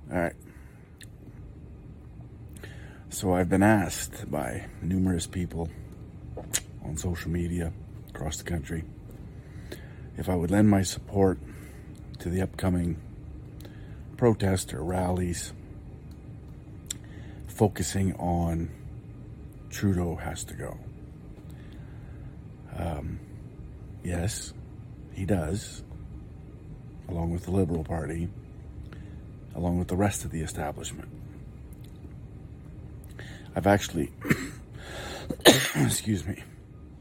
All right. So I've been asked by numerous people on social media across the country if I would lend my support to the upcoming protest or rallies focusing on Trudeau has to go. Yes, he does, along with the Liberal Party, along with the rest of the establishment. I've actually, excuse me,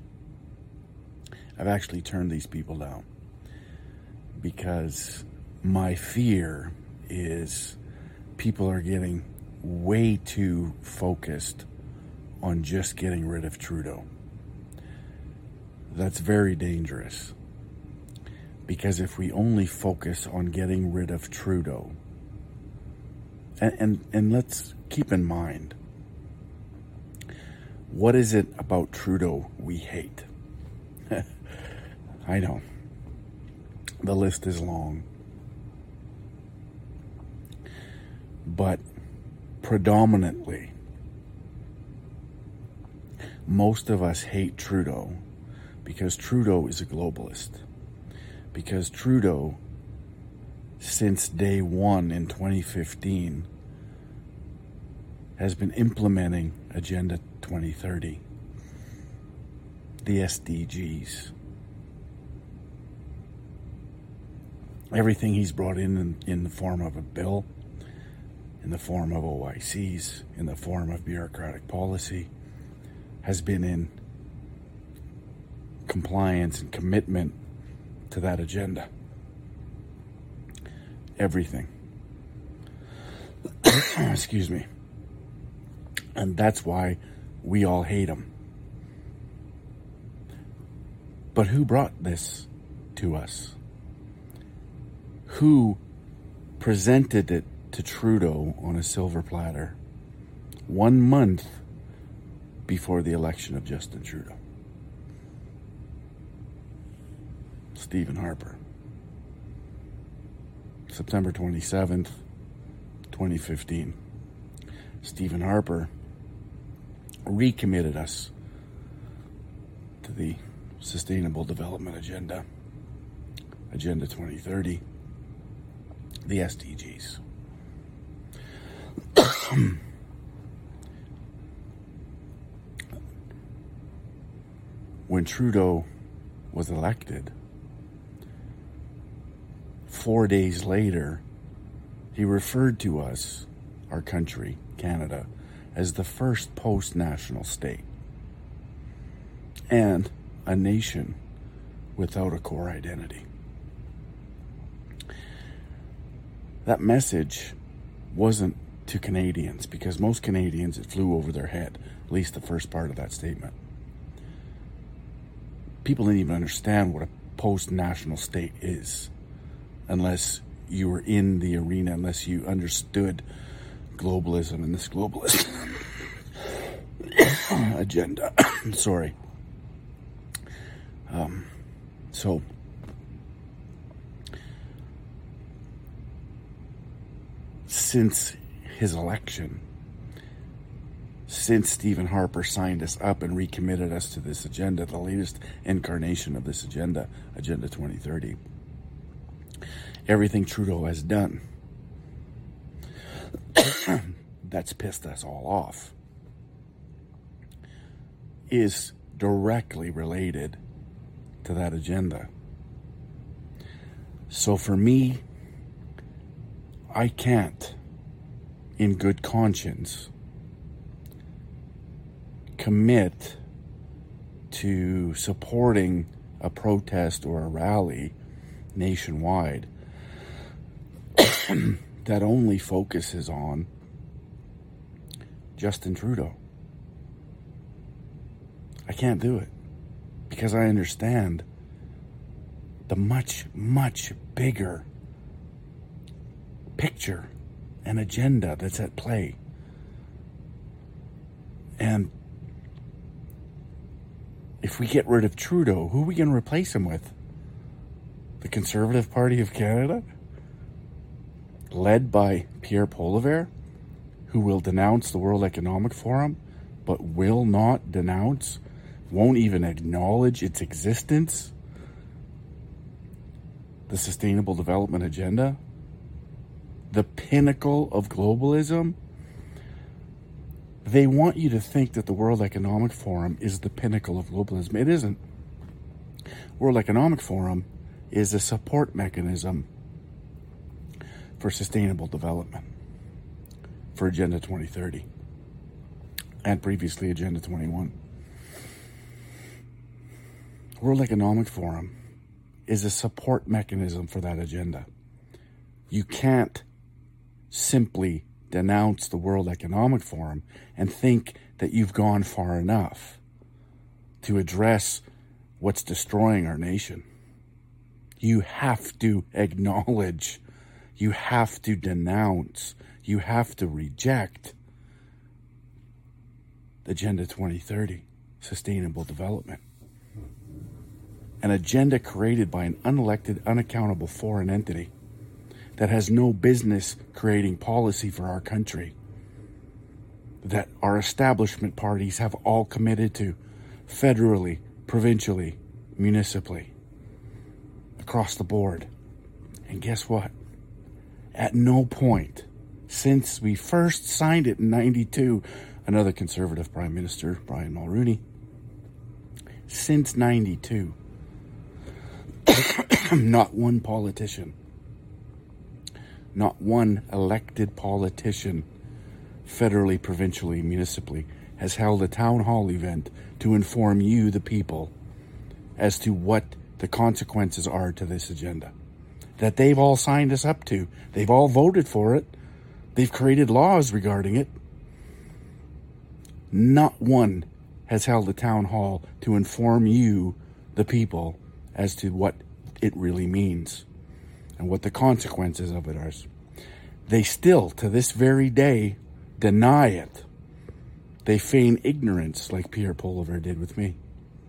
I've actually turned these people down because my fear is people are getting way too focused on just getting rid of Trudeau. That's very dangerous, because if we only focus on getting rid of Trudeau, and let's keep in mind, what is it about Trudeau we hate? I know. The list is long. But predominantly, most of us hate Trudeau because Trudeau is a globalist. Because Trudeau, since day one in 2015, has been implementing Agenda 2030, the SDGs. Everything he's brought in the form of a bill, in the form of OICs, in the form of bureaucratic policy, has been in compliance and commitment to that agenda. Everything. Excuse me. And that's why we all hate him. But who brought this to us? Who presented it to Trudeau on a silver platter 1 month before the election of Justin Trudeau? Stephen Harper. September 27th, 2015. Stephen Harper recommitted us to the Sustainable Development Agenda, Agenda 2030, the SDGs. When Trudeau was elected, 4 days later, he referred to us, our country, Canada, as the first post-national state and a nation without a core identity. That message wasn't to Canadians, because most Canadians, it flew over their head, at least the first part of that statement. People didn't even understand what a post-national state is unless you were in the arena, unless you understood globalism and this globalist agenda. Sorry. So since his election, since Stephen Harper signed us up and recommitted us to this agenda, the latest incarnation of this agenda, Agenda 2030, everything Trudeau has done that's pissed us all off is directly related to that agenda. So for me, I can't, in good conscience, commit to supporting a protest or a rally nationwide that only focuses on Justin Trudeau. I can't do it because I understand the much, much bigger picture and agenda that's at play. And if we get rid of Trudeau, who are we going to replace him with? The Conservative Party of Canada? led by Pierre Poilievre, who will denounce the World Economic Forum, but will not denounce, won't even acknowledge its existence, the Sustainable Development Agenda, the pinnacle of globalism. They want you to think that the World Economic Forum is the pinnacle of globalism. It isn't. World Economic Forum is a support mechanism for sustainable development, for Agenda 2030, and previously Agenda 21. World Economic Forum is a support mechanism for that agenda. You can't simply denounce the World Economic Forum and think that you've gone far enough to address what's destroying our nation. You have to acknowledge, you have to denounce, you have to reject Agenda 2030, Sustainable Development. An agenda created by an unelected, unaccountable foreign entity that has no business creating policy for our country, that our establishment parties have all committed to federally, provincially, municipally, across the board. And guess what? At no point since we first signed it in 92, another Conservative Prime Minister, Brian Mulroney, since 92, not one politician, not one elected politician, federally, provincially, municipally, has held a town hall event to inform you, the people, as to what the consequences are to this agenda that they've all signed us up to. They've all voted for it. They've created laws regarding it. Not one has held a town hall to inform you, the people, as to what it really means and what the consequences of it are. They still, to this very day, deny it. They feign ignorance like Pierre Poilievre did with me.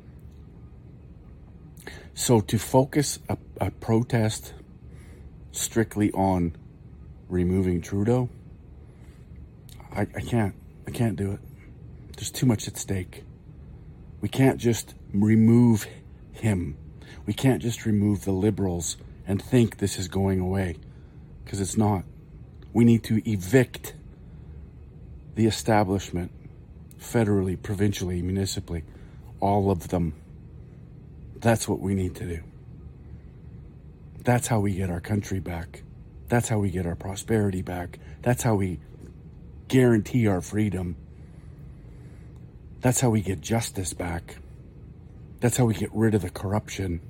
So to focus a protest strictly on removing Trudeau, I can't do it. There's too much at stake. We can't just remove him. We can't just remove the Liberals and think this is going away, because it's not. We need to evict the establishment, federally, provincially, municipally, all of them. That's what we need to do. That's how we get our country back. That's how we get our prosperity back. That's how we guarantee our freedom. That's how we get justice back. That's how we get rid of the corruption.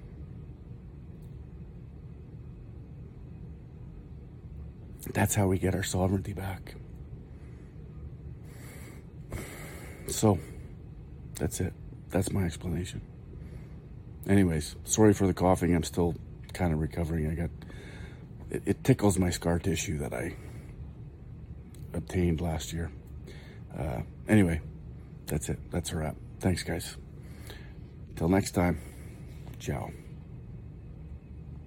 That's how we get our sovereignty back. So, that's it. That's my explanation. Anyways, sorry for the coughing. I'm still kind of recovering. It tickles my scar tissue that I obtained last year. Anyway, that's it. That's a wrap. Thanks, guys. Till next time. Ciao.